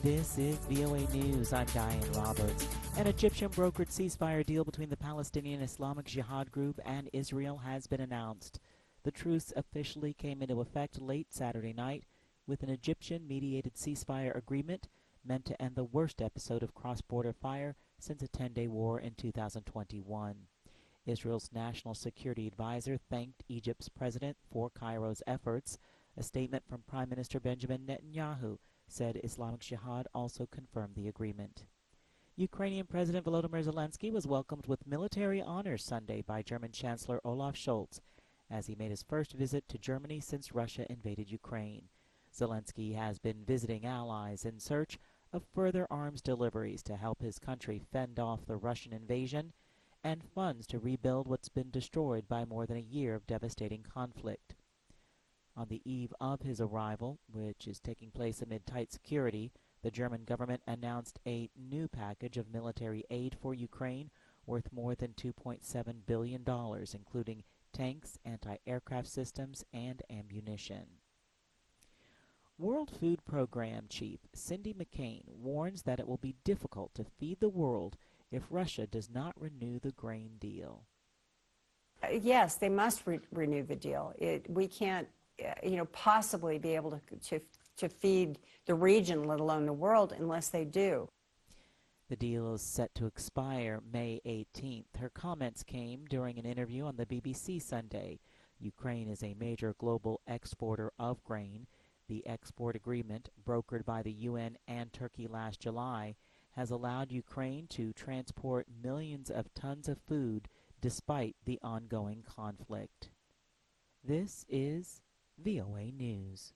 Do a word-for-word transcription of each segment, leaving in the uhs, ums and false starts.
This is V O A News. I'm Diane Roberts. An Egyptian-brokered ceasefire deal between the Palestinian Islamic Jihad group and Israel has been announced. The truce officially came into effect late Saturday night with an Egyptian-mediated ceasefire agreement meant to end the worst episode of cross-border fire since a ten-day war in two thousand twenty-one. Israel's national security advisor thanked Egypt's president for Cairo's efforts. A statement from Prime Minister Benjamin Netanyahu said Islamic Jihad also confirmed the agreement. Ukrainian President Volodymyr Zelensky was welcomed with military honors Sunday by German Chancellor Olaf Scholz as he made his first visit to Germany since Russia invaded Ukraine. Zelensky has been visiting allies in search of further arms deliveries to help his country fend off the Russian invasion and funds to rebuild what's been destroyed by more than a year of devastating conflict. On the eve of his arrival, which is taking place amid tight security, the German government announced a new package of military aid for Ukraine worth more than two point seven billion dollars, including tanks, anti-aircraft systems, and ammunition. World Food Program Chief Cindy McCain warns that it will be difficult to feed the world if Russia does not renew the grain deal. Uh, yes, they must re renew the deal. It, we can't, uh, you know, possibly be able to, to, to feed the region, let alone the world, unless they do. The deal is set to expire May eighteenth. Her comments came during an interview on the B B C Sunday. Ukraine is a major global exporter of grain. The export agreement, brokered by the U N and Turkey last July, has allowed Ukraine to transport millions of tons of food despite the ongoing conflict. This is V O A News.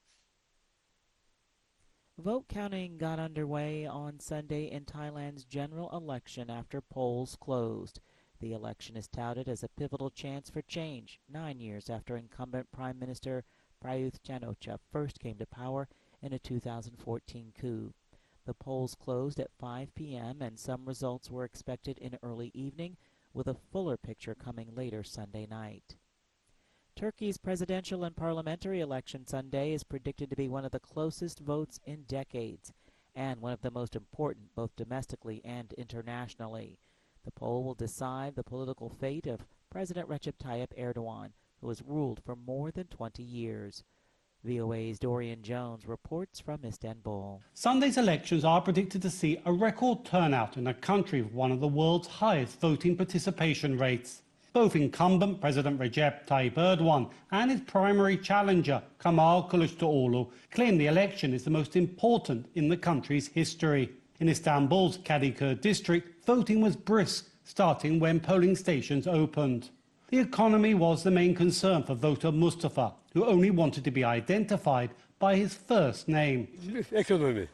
Vote counting got underway on Sunday in Thailand's general election after polls closed. The election is touted as a pivotal chance for change, nine years after incumbent Prime Minister Prayuth Chan-o-cha first came to power in a two thousand fourteen coup. The polls closed at five p m and some results were expected in early evening, with a fuller picture coming later Sunday night. Turkey's presidential and parliamentary election Sunday is predicted to be one of the closest votes in decades and one of the most important both domestically and internationally. The poll will decide the political fate of President Recep Tayyip Erdogan, who has ruled for more than twenty years. V O A's Dorian Jones reports from Istanbul. Sunday's elections are predicted to see a record turnout in a country with one of the world's highest voting participation rates. Both incumbent President Recep Tayyip Erdogan and his primary challenger, Kemal Kılıçdaroğlu, claim the election is the most important in the country's history. In Istanbul's Kadıköy district, voting was brisk, starting when polling stations opened. The economy was the main concern for voter Mustafa, who only wanted to be identified by his first name. Economy.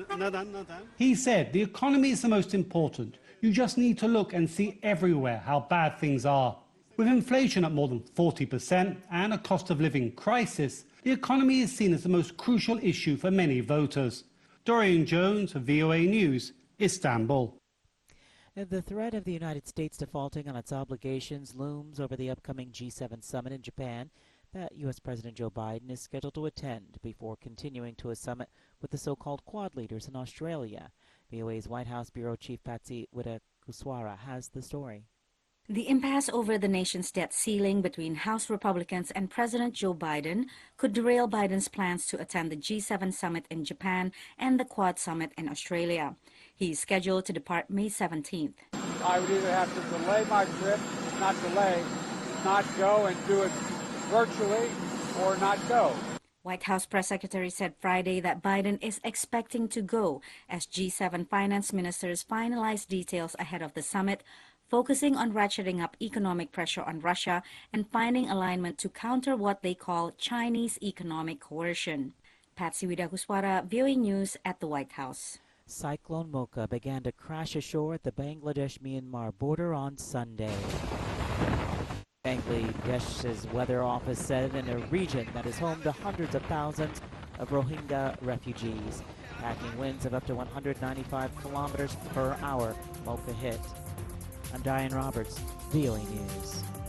He said the economy is the most important. You just need to look and see everywhere how bad things are. With inflation at more than forty percent and a cost of living crisis, the economy is seen as the most crucial issue for many voters. Dorian Jones, V O A News, Istanbul. The threat of the United States defaulting on its obligations looms over the upcoming G seven summit in Japan that U S President Joe Biden is scheduled to attend before continuing to a summit with the so-called Quad leaders in Australia. V O A's White House Bureau Chief Patsy Widakuswara has the story. The impasse over the nation's debt ceiling between House Republicans and President Joe Biden could derail Biden's plans to attend the G seven summit in Japan and the Quad summit in Australia. He is scheduled to depart May seventeenth. I would either have to delay my trip, not delay, not go and do it virtually, or not go. White House press secretary said Friday that Biden is expecting to go as G seven finance ministers finalize details ahead of the summit, focusing on ratcheting up economic pressure on Russia and finding alignment to counter what they call Chinese economic coercion. Patsy Widakuswara, V O A News at the White House. Cyclone Mocha began to crash ashore at the Bangladesh-Myanmar border on Sunday. Bangladesh's weather office said in a region that is home to hundreds of thousands of Rohingya refugees. Packing winds of up to one hundred ninety-five kilometers per hour, Mocha hit. I'm Diane Roberts, V O A News.